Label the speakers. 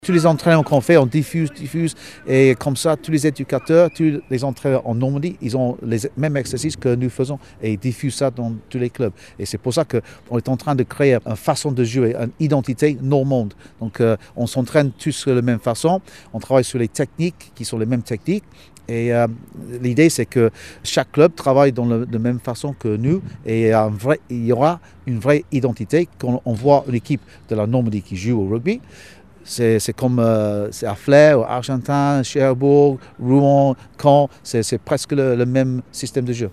Speaker 1: Tous les entraînements qu'on fait, on diffuse, et comme ça, tous les éducateurs, tous les entraîneurs en Normandie, ils ont les mêmes exercices que nous faisons et ils diffusent ça dans tous les clubs. Et c'est pour ça qu'on est en train de créer une façon de jouer, une identité normande. Donc on s'entraîne tous de la même façon, on travaille sur les techniques qui sont les mêmes techniques. Et l'idée, c'est que chaque club travaille de la même façon que nous et il y aura une vraie identité. Quand on voit une équipe de la Normandie qui joue au rugby, c'est comme c'est à Flers, Argentin, Cherbourg, Rouen, Caen, c'est presque le même système de jeu.